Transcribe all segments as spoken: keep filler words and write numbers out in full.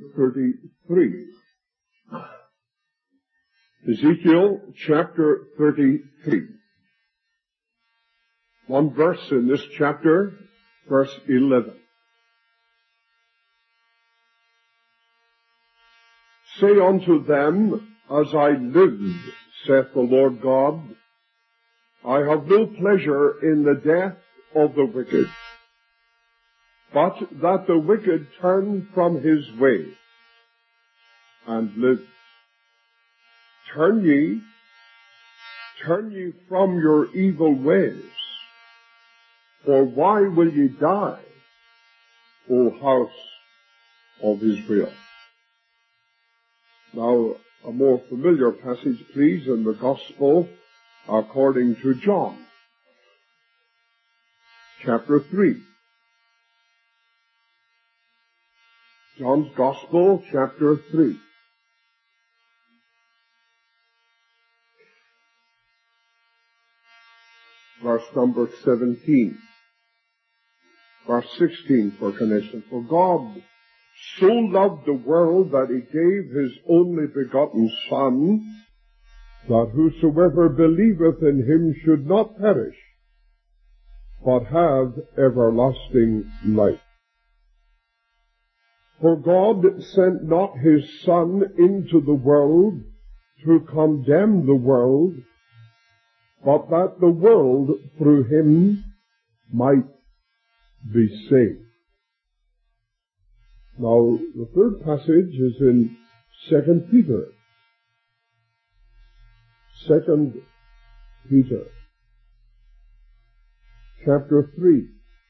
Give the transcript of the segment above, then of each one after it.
thirty-three. Ezekiel chapter thirty-three. One verse in this chapter, verse eleven. Say unto them, as I live, saith the Lord God, I have no pleasure in the death of the wicked, but that the wicked turn from his way and live. Turn ye, turn ye from your evil ways, for why will ye die, O house of Israel? Now, a more familiar passage, please, in the Gospel according to John, chapter three. John's Gospel, chapter three. Verse number seventeen. Verse sixteen for connection. For God so loved the world that he gave his only begotten Son, that whosoever believeth in him should not perish, but have everlasting life. For God sent not his Son into the world to condemn the world, but that the world through him might be saved. Now, the third passage is in Second Peter. Second Peter, chapter three.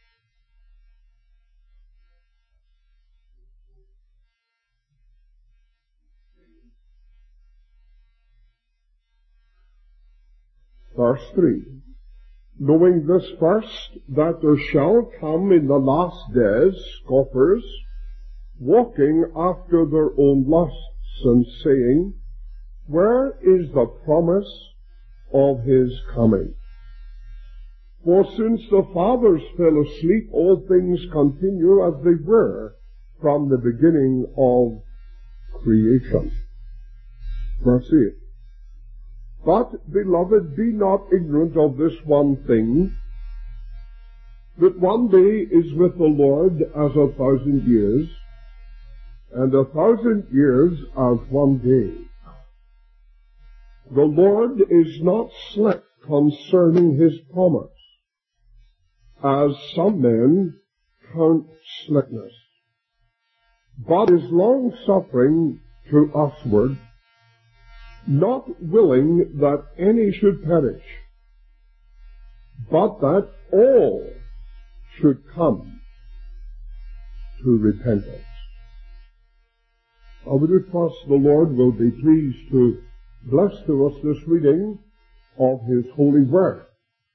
Verse three. Knowing this first, that there shall come in the last days scoffers, walking after their own lusts, and saying, where is the promise of his coming? For since the fathers fell asleep, all things continue as they were from the beginning of creation. Verse eight. But, beloved, be not ignorant of this one thing, that one day is with the Lord as a thousand years, and a thousand years as one day. The Lord is not slack concerning his promise, as some men count slackness, but is long-suffering to usward, not willing that any should perish, but that all should come to repentance. I would trust the Lord will be pleased to bless to us this reading of his holy word.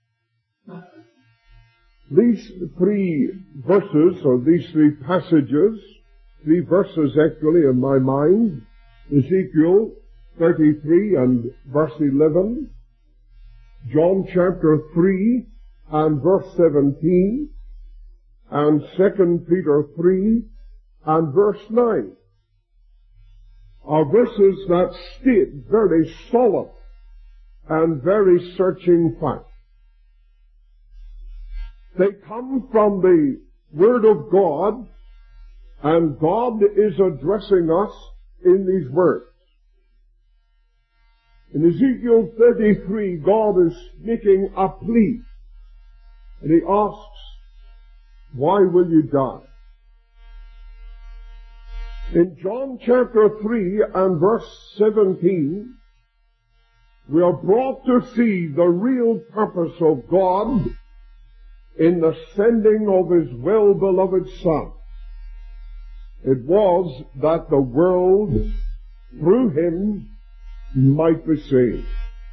These three verses, or these three passages, three verses actually in my mind, Ezekiel thirty-three and verse eleven, John chapter three and verse seventeen, and Second Peter three and verse nine, are verses that state very solid and very searching facts. They come from the Word of God, and God is addressing us in these words. In Ezekiel thirty-three, God is making a plea, and he asks, why will you die? In John chapter three and verse seventeen, we are brought to see the real purpose of God in the sending of his well-beloved Son. It was that the world, through him, might be saved.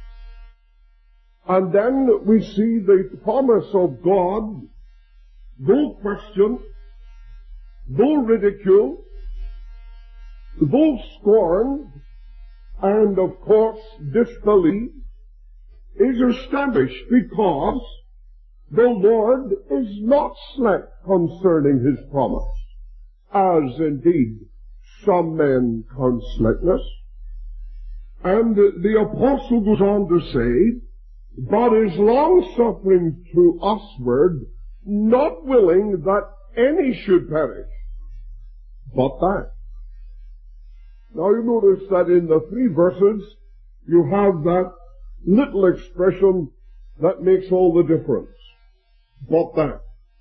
And then we see the promise of God, though questioned, though ridiculed, though scorned, and of course disbelieved, is established because the Lord is not slack concerning his promise, as indeed some men count slackness. And the apostle goes on to say, but is long-suffering to usward, not willing that any should perish, but that. Now you notice that in the three verses, you have that little expression that makes all the difference. But that.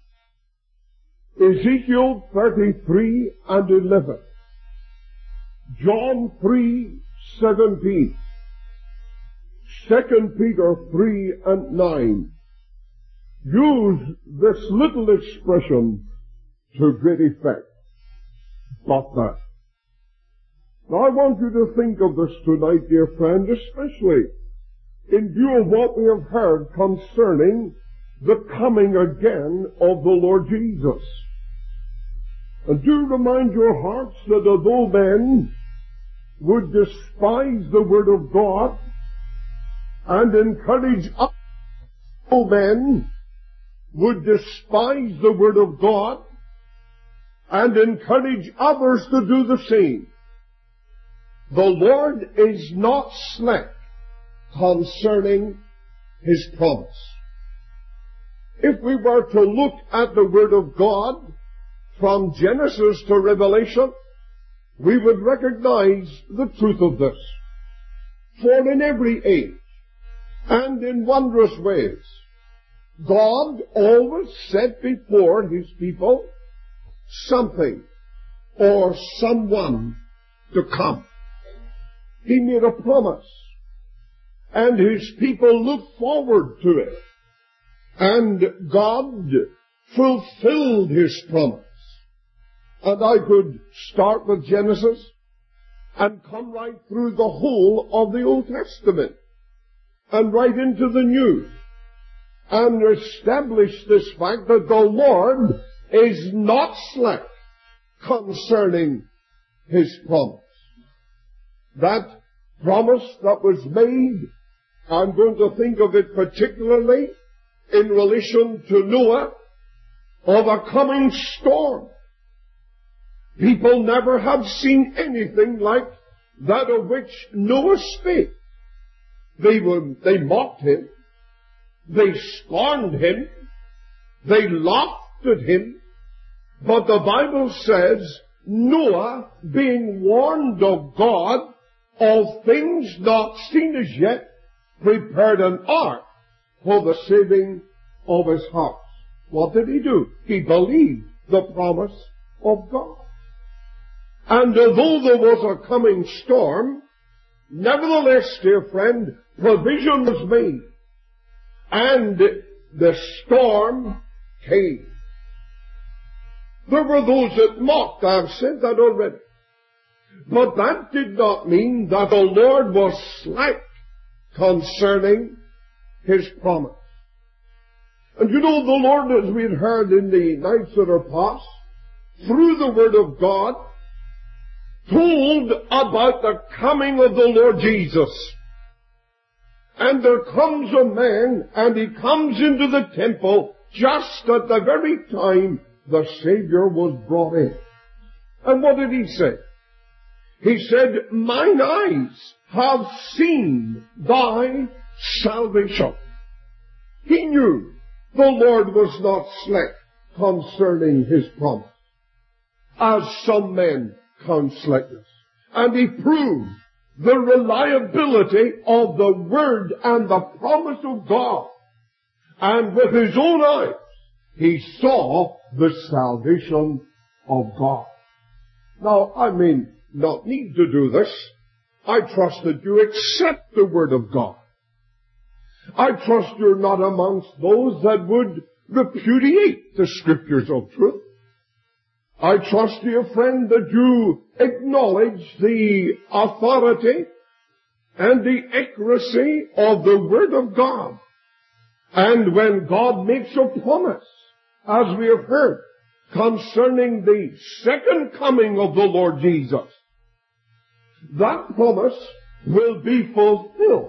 Ezekiel thirty-three and eleven. John three seventeen. Second Peter three and nine. Use this little expression to great effect. But that. Now I want you to think of this tonight, dear friend, especially in view of what we have heard concerning the coming again of the Lord Jesus. And do remind your hearts that although men would despise the Word of God and encourage other men would despise the Word of God and encourage others to do the same, the Lord is not slack concerning His promise. If we were to look at the Word of God from Genesis to Revelation, we would recognize the truth of this. For in every age, and in wondrous ways, God always set before His people something or someone to come. He made a promise, and His people looked forward to it. And God fulfilled His promise. And I could start with Genesis and come right through the whole of the Old Testament and right into the New and establish this fact that the Lord is not slack concerning His promise. That promise that was made, I'm going to think of it particularly in relation to Noah, of a coming storm. People never have seen anything like that of which Noah spake. They were, they mocked him. They scorned him. They laughed at him. But the Bible says, Noah, being warned of God of things not seen as yet, prepared an ark for the saving of his house. What did he do? He believed the promise of God. And although there was a coming storm, nevertheless, dear friend, provision was made. And the storm came. There were those that mocked. I have said that already. But that did not mean that the Lord was slack concerning His promise. And you know, the Lord, as we had heard in the nights that are past, through the Word of God, told about the coming of the Lord Jesus. And there comes a man, and he comes into the temple just at the very time the Savior was brought in. And what did he say? He said, mine eyes have seen thy salvation. He knew the Lord was not slack concerning His promise, as some men count slackness. And he proved the reliability of the Word and the promise of God. And with his own eyes, he saw the salvation of God. Now, I mean, not need to do this. I trust that you accept the Word of God. I trust you're not amongst those that would repudiate the Scriptures of truth. I trust, dear friend, that you acknowledge the authority and the accuracy of the Word of God. And when God makes a promise, as we have heard, concerning the second coming of the Lord Jesus, that promise will be fulfilled,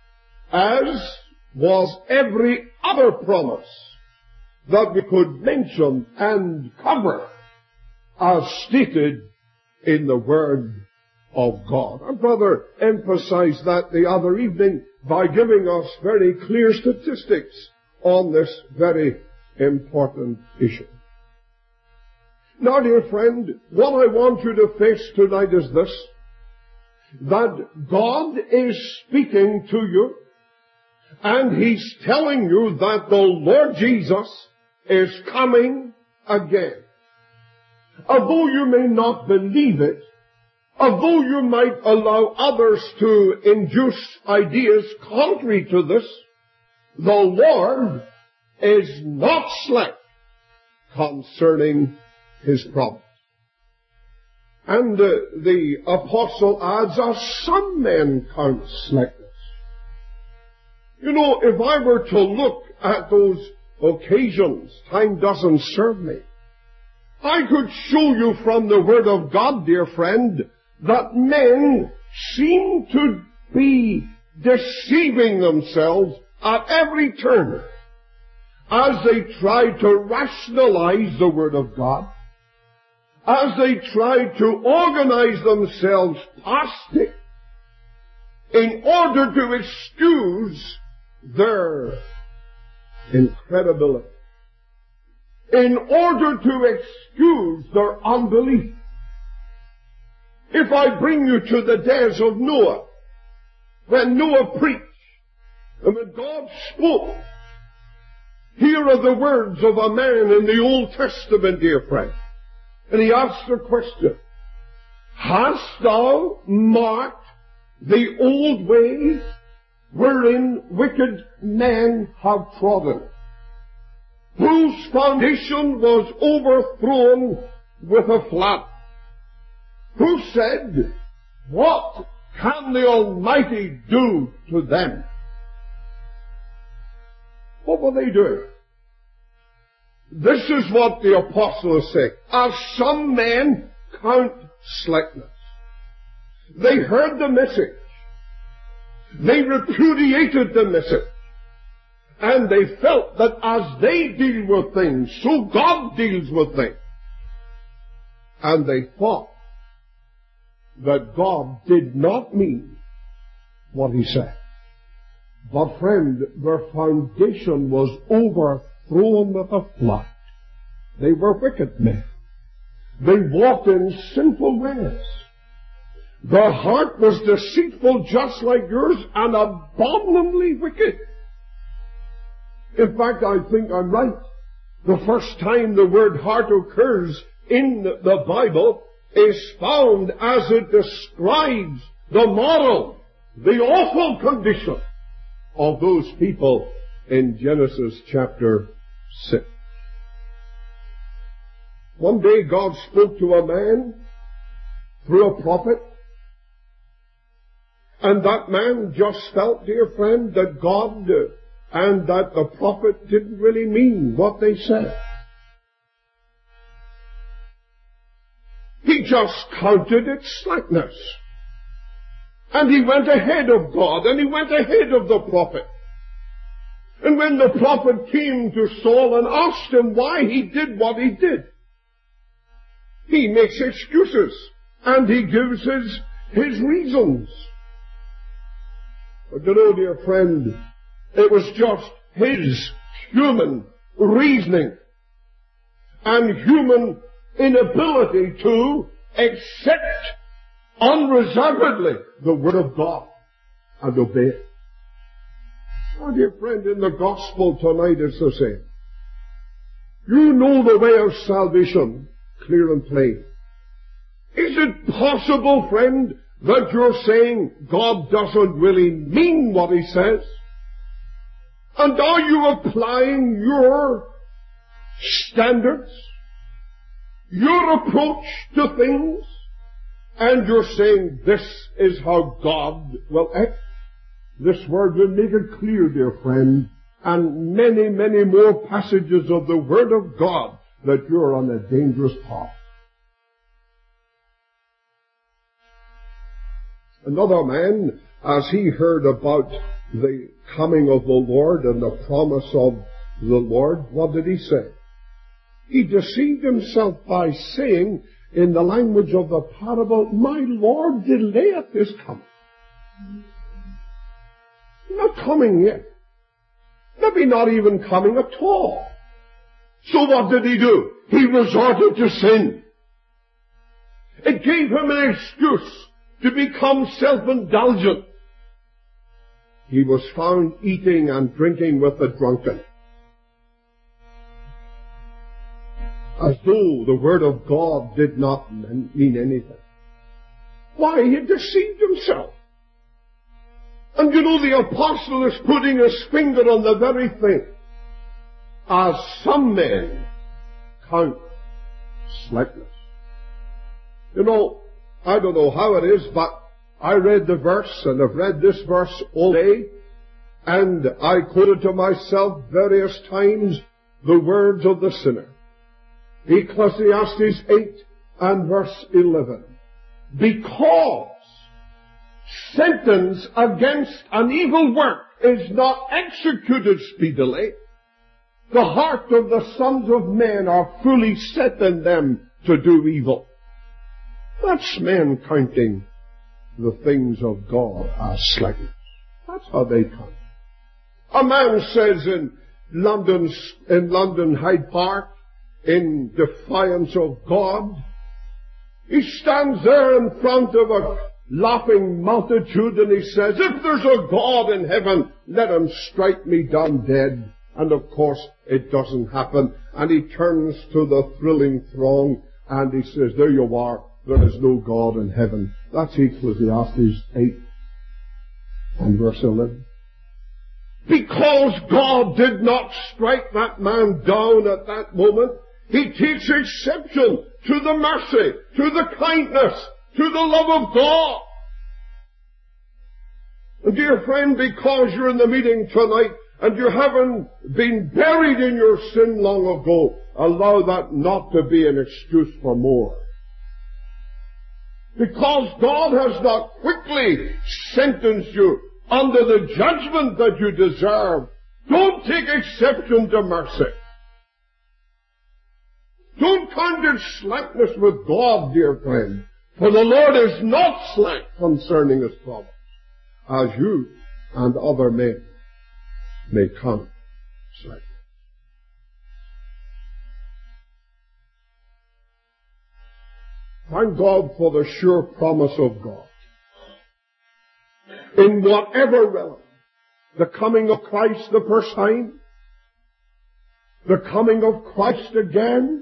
as was every other promise that we could mention and cover as stated in the Word of God. Our brother emphasized that the other evening by giving us very clear statistics on this very important issue. Now, dear friend, what I want you to face tonight is this, that God is speaking to you, and He's telling you that the Lord Jesus is coming again. Although you may not believe it, although you might allow others to induce ideas contrary to this, the Lord is not slack concerning His promise. And uh, the apostle adds, as some men count slackness. You know, if I were to look at those occasions, time doesn't serve me. I could show you from the Word of God, dear friend, that men seem to be deceiving themselves at every turn as they try to rationalize the Word of God, as they try to organize themselves past it in order to excuse their incredibility, in order to excuse their unbelief. If I bring you to the days of Noah, when Noah preached, and when God spoke, here are the words of a man in the Old Testament, dear friend. And he asked the question, hast thou marked the old ways wherein wicked men have trodden, whose foundation was overthrown with a flood? Who said, what can the Almighty do to them? What were they doing? This is what the apostle is saying. As some men count slackness. They heard the message. They repudiated the message. And they felt that as they deal with things, so God deals with things. And they thought that God did not mean what He said. But friend, their foundation was overthrown with a flood. They were wicked men. They walked in sinful ways. Their heart was deceitful just like yours and abominably wicked. In fact, I think I'm right. The first time the word heart occurs in the Bible is found as it describes the model, the awful condition of those people in Genesis chapter six. One day God spoke to a man through a prophet, and that man just felt, dear friend, that God and that the prophet didn't really mean what they said. He just counted its slackness. And he went ahead of God, and he went ahead of the prophet. And when the prophet came to Saul and asked him why he did what he did, he makes excuses, and he gives his, his reasons. But you know, dear friend, it was just his human reasoning and human inability to accept unreservedly the Word of God and obey it. Oh, dear friend, in the gospel tonight it's the same. You know the way of salvation, clear and plain. Is it possible, friend, that you're saying God doesn't really mean what He says? And are you applying your standards, your approach to things, and you're saying this is how God will act? This word will make it clear, dear friend, and many, many more passages of the Word of God, that you're on a dangerous path. Another man, as he heard about the coming of the Lord and the promise of the Lord, what did he say? He deceived himself by saying, in the language of the parable, my Lord delayeth his coming. Not coming yet. Maybe not even coming at all. So what did he do? He resorted to sin. It gave him an excuse to become self-indulgent. He was found eating and drinking with the drunken, as though the word of God did not mean anything. Why, he had deceived himself. And you know, the apostle is putting his finger on the very thing. As some men count slackness. You know, I don't know how it is, but I read the verse, and I've read this verse all day, and I quoted to myself various times the words of the sinner. Ecclesiastes eight and verse eleven. Because sentence against an evil work is not executed speedily, the heart of the sons of men are fully set in them to do evil. That's men counting the things of God as slackness. That's how they count. A man says in London, in London Hyde Park, in defiance of God, he stands there in front of a laughing multitude and he says, if there's a God in heaven, let him strike me down dead. And of course, it doesn't happen. And he turns to the thrilling throng and he says, there you are, there is no God in heaven. That's Ecclesiastes eight and verse eleven. Because God did not strike that man down at that moment, he takes exception to the mercy, to the kindness, to the love of God. And dear friend, because you're in the meeting tonight and you haven't been buried in your sin long ago, allow that not to be an excuse for more. Because God has not quickly sentenced you under the judgment that you deserve, don't take exception to mercy. Don't count it slackness with God, dear friend, for the Lord is not slack concerning his promise, as you and other men may count slackness. Thank God for the sure promise of God. In whatever realm, the coming of Christ the first time, the coming of Christ again,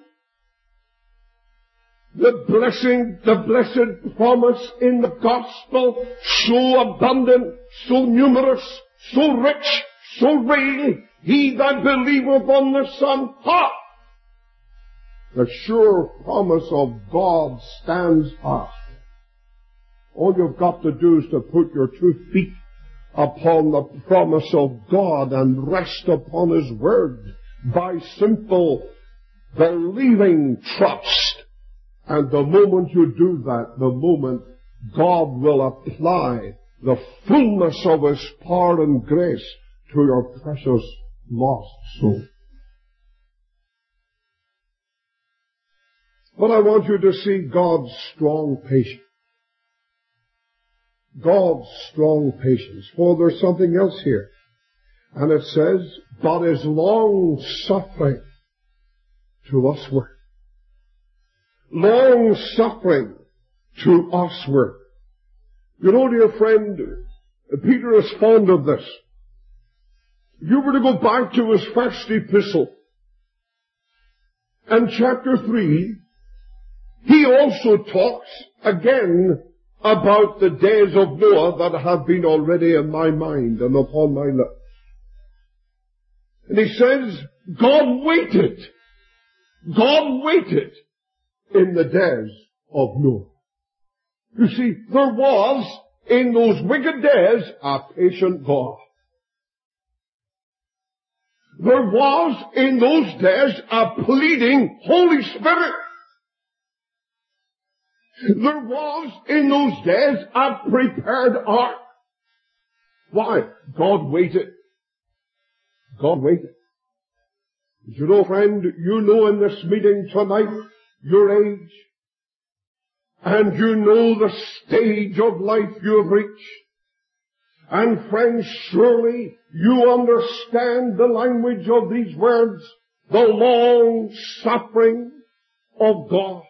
the blessing, the blessed promise in the gospel, so abundant, so numerous, so rich, so real, he that believeth on the Son, ha! The sure promise of God stands fast. All you've got to do is to put your two feet upon the promise of God and rest upon his word by simple believing trust. And the moment you do that, the moment God will apply the fullness of his power and grace to your precious lost soul. But I want you to see God's strong patience. God's strong patience. For there's something else here. And it says, but is long suffering to usward. Long suffering to usward. You know, dear friend, Peter is fond of this. If you were to go back to his first epistle, and chapter three, he also talks again about the days of Noah that have been already in my mind and upon my lips. And he says, God waited. God waited in the days of Noah. You see, there was, in those wicked days, a patient God. There was, in those days, a pleading Holy Spirit. There was, in those days, a prepared ark. Why? God waited. God waited. You know, friend, you know in this meeting tonight, your age, and you know the stage of life you have reached. And friends, surely you understand the language of these words, the long suffering of God.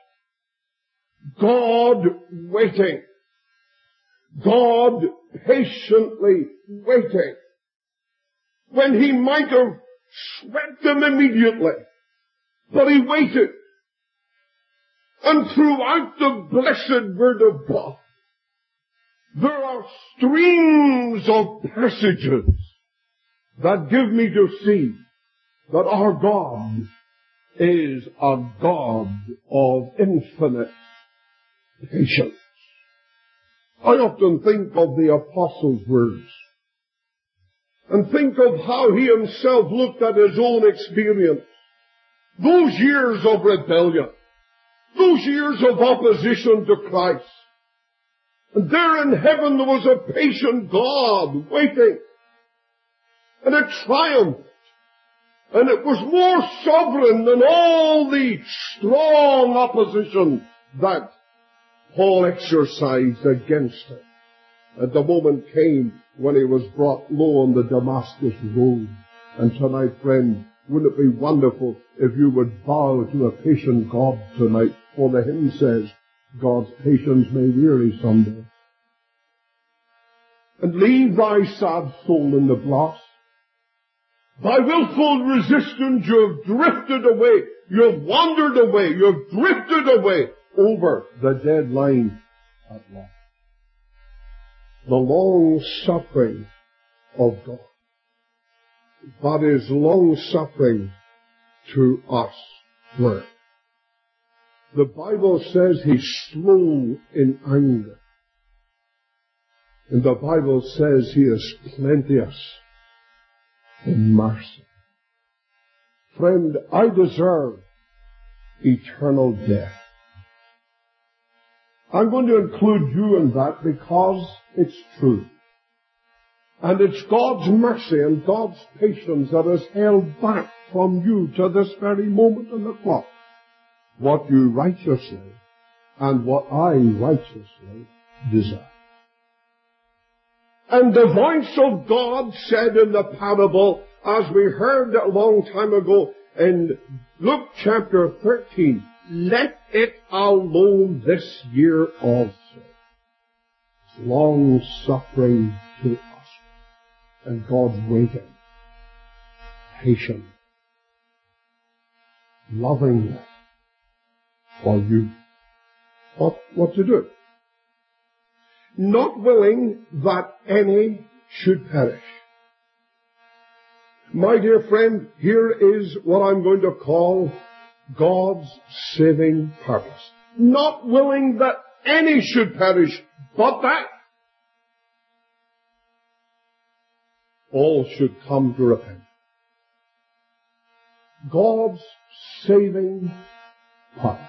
God waiting. God patiently waiting. When he might have swept them immediately, but he waited. And throughout the blessed Word of God, there are streams of passages that give me to see that our God is a God of infinite patience. I often think of the apostles' words and think of how he himself looked at his own experience. Those years of rebellion, those years of opposition to Christ. And there in heaven there was a patient God waiting. And it triumphed. And it was more sovereign than all the strong opposition that Paul exercised against it. And the moment came when he was brought low on the Damascus road. And tonight, friend, wouldn't it be wonderful if you would bow to a patient God tonight? For the hymn says, God's patience may weary someday. And leave thy sad soul in the blast. By willful resistance you have drifted away. You have wandered away. You have drifted away over the dead line at last. The long suffering of God. That is long suffering to us. Word. The Bible says he's slow in anger. And the Bible says he is plenteous in mercy. Friend, I deserve eternal death. I'm going to include you in that because it's true. And it's God's mercy and God's patience that has held back from you to this very moment on the clock what you righteously and what I righteously deserve. And the voice of God said in the parable, as we heard a long time ago in Luke chapter thirteen, let it alone this year also. It's long suffering to us. And God's waiting, patient, lovingly for you. What, what to do? Not willing that any should perish. My dear friend, here is what I'm going to call God's saving purpose. Not willing that any should perish, but that all should come to repent. God's saving purpose.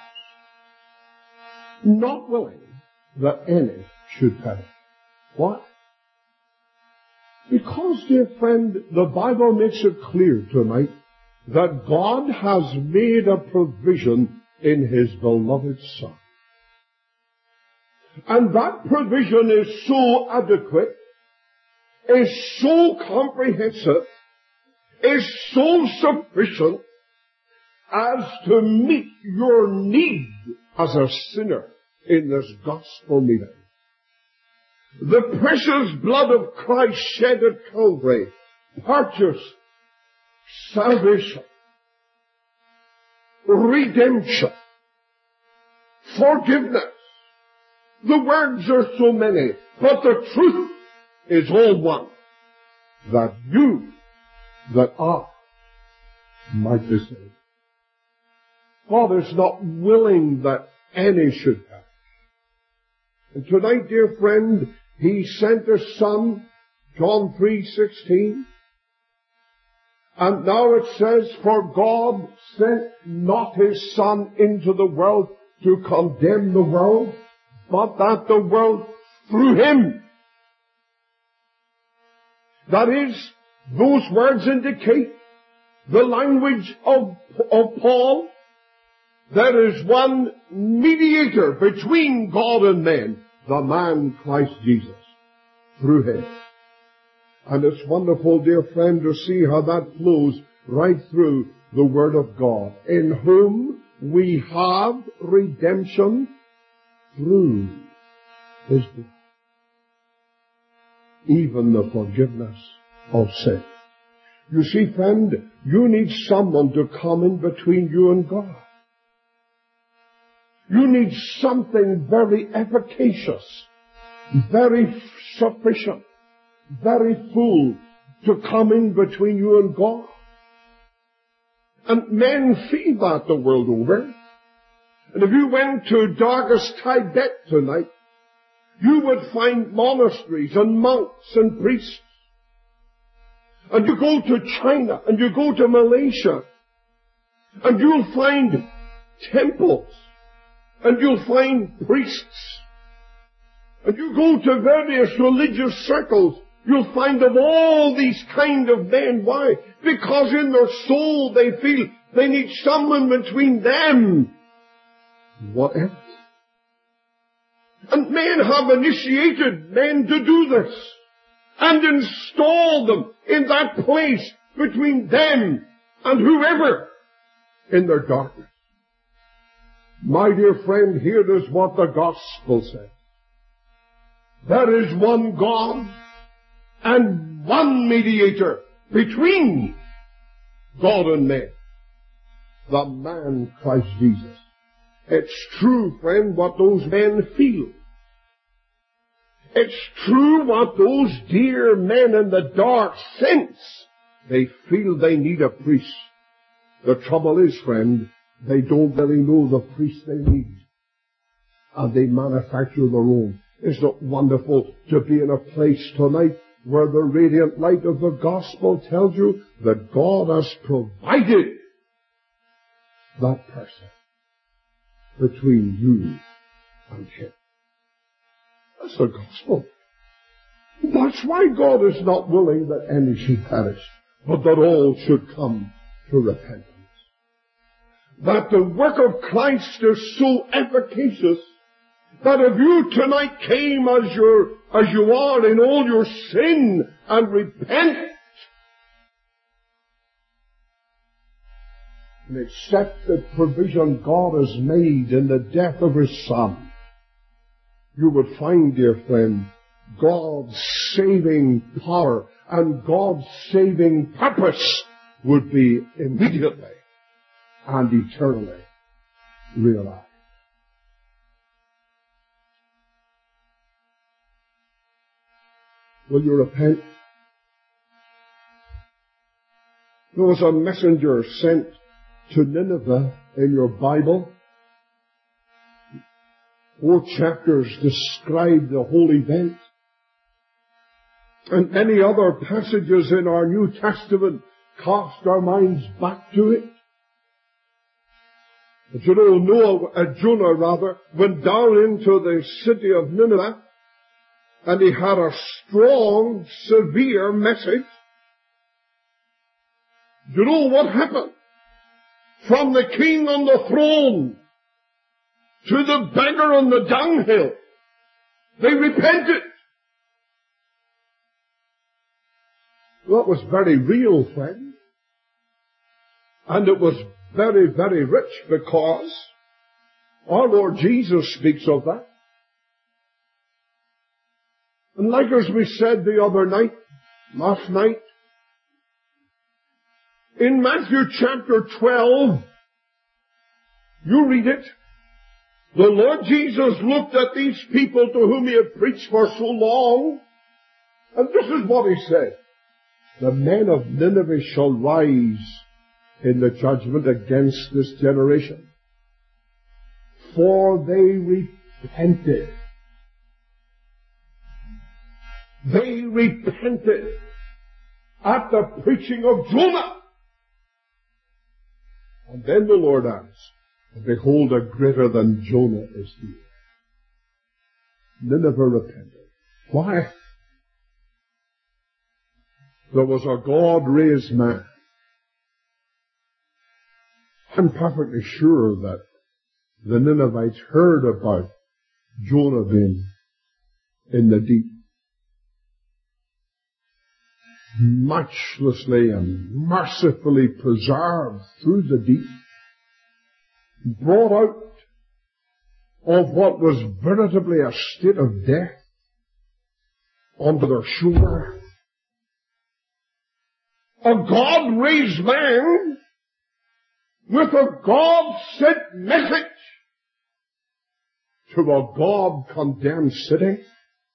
Not willing that any should perish. Why? Because, dear friend, the Bible makes it clear tonight that God has made a provision in His beloved Son. And that provision is so adequate, is so comprehensive, is so sufficient as to meet your need as a sinner in this gospel meeting. The precious blood of Christ shed at Calvary purchased salvation, redemption, forgiveness. The words are so many, but the truth is all one. That you, that I, might be saved. God is not willing that any should perish. And tonight, dear friend, He sent His Son, John three sixteen. And now it says, for God sent not His Son into the world to condemn the world, but that the world through Him. That is, those words indicate the language of, of Paul, There is one mediator between God and men, the man Christ Jesus, through him. And it's wonderful, dear friend, to see how that flows right through the Word of God, in whom we have redemption through His blood, even the forgiveness of sin. You see, friend, you need someone to come in between you and God. You need something very efficacious, very sufficient, very full to come in between you and God. And men feel that the world over. And if you went to darkest Tibet tonight, you would find monasteries and monks and priests. And you go to China and you go to Malaysia and you'll find temples and you'll find priests. And you go to various religious circles, you'll find of all these kind of men. Why? Because in their soul they feel they need someone between them. Whatever. And men have initiated men to do this and install them in that place between them and whoever in their darkness. My dear friend, here is what the gospel says. There is one God and one mediator between God and men, the man Christ Jesus. It's true, friend, what those men feel. It's true what those dear men in the dark sense. They feel they need a priest. The trouble is, friend, they don't really know the priest they need. And they manufacture their own. Isn't it wonderful to be in a place tonight where the radiant light of the gospel tells you that God has provided that person between you and Him. That's the gospel. That's why God is not willing that any should perish, but that all should come to repentance. That the work of Christ is so efficacious that if you tonight came as you're, as you are in all your sin and repent and accept the provision God has made in the death of His Son, you would find, dear friend, God's saving power and God's saving purpose would be immediately and eternally realized. Will you repent? There was a messenger sent to Nineveh in your Bible. Four chapters describe the whole event. And many other passages in our New Testament cast our minds back to it. But you know, Noah, uh, Jonah rather, went down into the city of Nineveh, and he had a strong, severe message. You know what happened? From the king on the throne to the beggar on the dunghill, they repented. That was very real, friend. And it was very, very rich, because our Lord Jesus speaks of that. And like as we said the other night, last night, in Matthew chapter twelve, you read it, the Lord Jesus looked at these people to whom He had preached for so long, and this is what He said: the men of Nineveh shall rise in the judgment against this generation, for they repented. They repented at the preaching of Jonah. And then the Lord asked, behold, a greater than Jonah is here. Nineveh repented. Why? There was a God-raised man. I'm perfectly sure that the Ninevites heard about Jonah being in the deep, matchlessly and mercifully preserved through the deep, brought out of what was veritably a state of death onto their shore. A God-raised man with a God-sent message to a God-condemned city.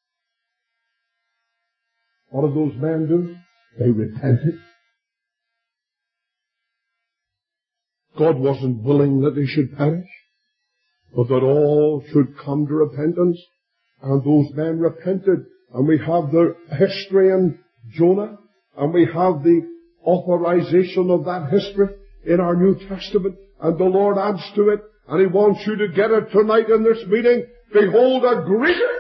What did those men do? They repented. God wasn't willing that they should perish, but that all should come to repentance. And those men repented. And we have the history in Jonah, and we have the authorization of that history in our New Testament. And the Lord adds to it, and He wants you to get it tonight in this meeting. Behold, a greater!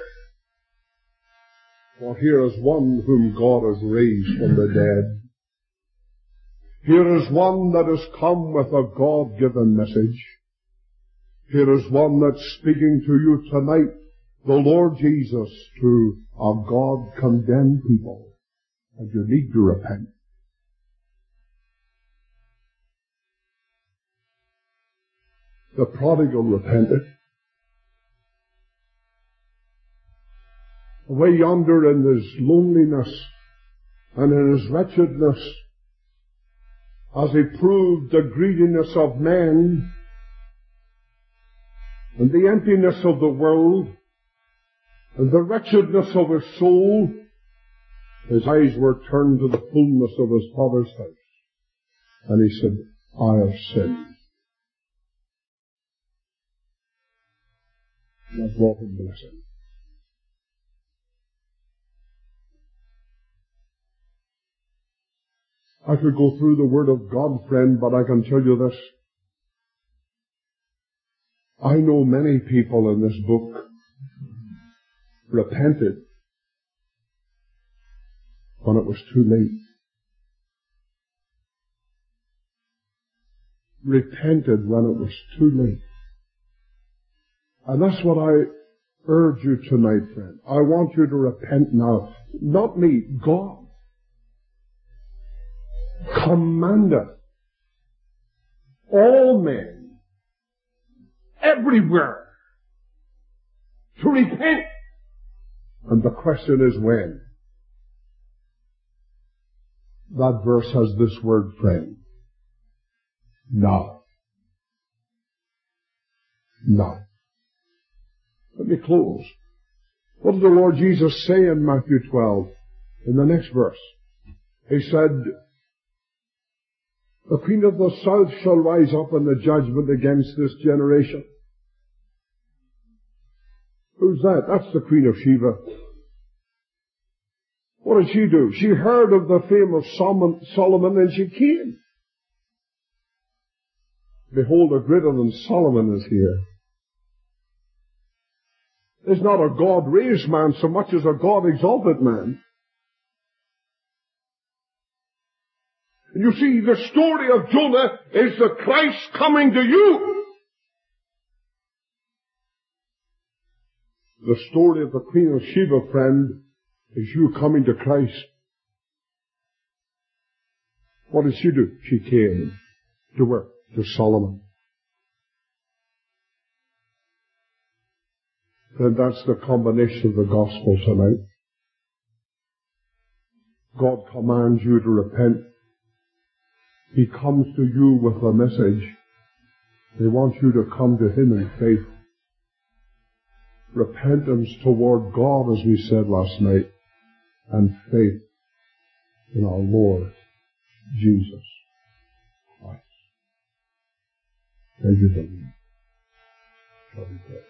For here is one whom God has raised from the dead. Here is one that has come with a God-given message. Here is one that's speaking to you tonight, the Lord Jesus, to a God-condemned people. And you need to repent. The prodigal repented. Away yonder in his loneliness and in his wretchedness, as he proved the greediness of men and the emptiness of the world and the wretchedness of his soul, his eyes were turned to the fullness of his Father's house. And he said, I have sinned. Let's walk in blessing. I could go through the Word of God, friend, but I can tell you this. I know many people in this book repented when it was too late. Repented when it was too late. And that's what I urge you tonight, friend. I want you to repent now. Not me, God. Commandeth all men everywhere to repent. And the question is when. That verse has this word, friend. Now. Now. Let me close. What did the Lord Jesus say in Matthew twelve? In the next verse. He said, the queen of the south shall rise up in the judgment against this generation. Who's that? That's the Queen of Sheba. What did she do? She heard of the fame of Solomon and she came. Behold, a greater than Solomon is here. There's not a God-raised man so much as a God-exalted man. And you see, the story of Jonah is the Christ coming to you. The story of the Queen of Sheba, friend, is you coming to Christ. What did she do? She came to where? To Solomon. And that's the combination of the gospel tonight. God commands you to repent. He comes to you with a message. He wants you to come to Him in faith. Repentance toward God, as we said last night, and faith in our Lord Jesus Christ. Can you believe? Shall we pray?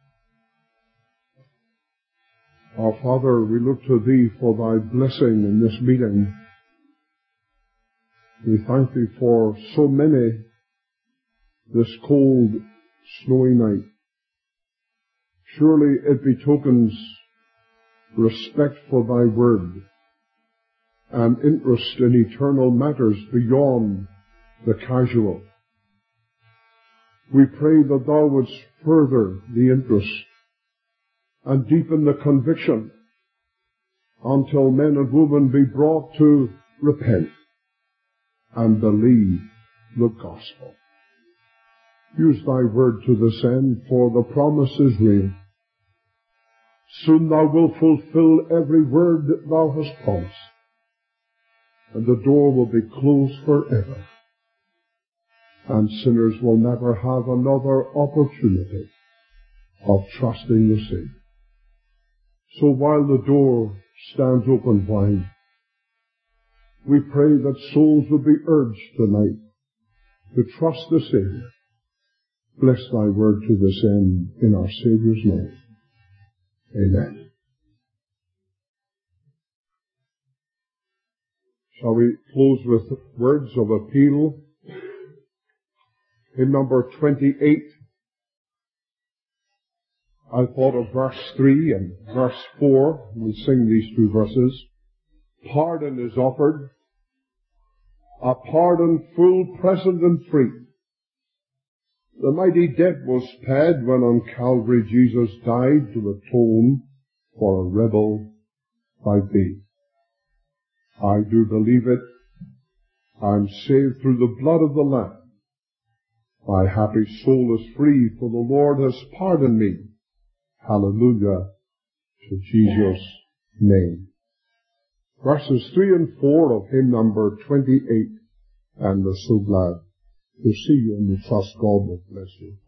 Our Father, we look to Thee for Thy blessing in this meeting. We thank Thee for so many this cold, snowy night. Surely it betokens respect for Thy word and interest in eternal matters beyond the casual. We pray that thou wouldst further the interest and deepen the conviction until men and women be brought to repent and believe the gospel. Use thy word to this end, for the promise is real. Soon thou wilt fulfill every word that thou hast promised, and the door will be closed forever, and sinners will never have another opportunity of trusting the Savior. So while the door stands open wide, we pray that souls will be urged tonight to trust the Savior. Bless thy word to this end in our Savior's name. Amen. Shall we close with words of appeal? In number twenty-eight, I thought of verse three and verse four. We'll sing these two verses. Pardon is offered, a pardon full, present, and free. The mighty debt was paid when on Calvary Jesus died to atone for a rebel like thee. I do believe it. I'm saved through the blood of the Lamb. My happy soul is free, for the Lord has pardoned me. Hallelujah to Jesus' name. Verses three and four of hymn number twenty-eight, and we're so glad to see you, and we trust God will bless you.